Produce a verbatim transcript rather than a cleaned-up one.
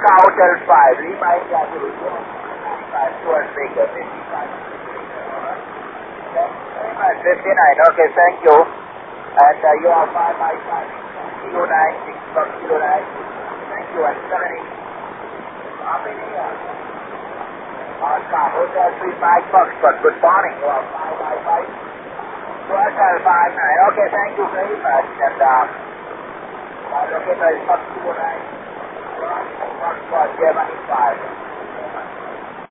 Oscar Hotel five, Lima India Zulu, ninety-five, towards Baker, fifty-five. fifty-nine, okay, thank you. And uh, you are five by five, zero nine, six from zero nine. Thank you, and seventy. How many are? Oscar Hotel three five Foxtrot, good morning. You are five by five. Hotel five nine, okay, thank you very much. And uh, my locator is Fox zero nine. Foxtrot, Germany five.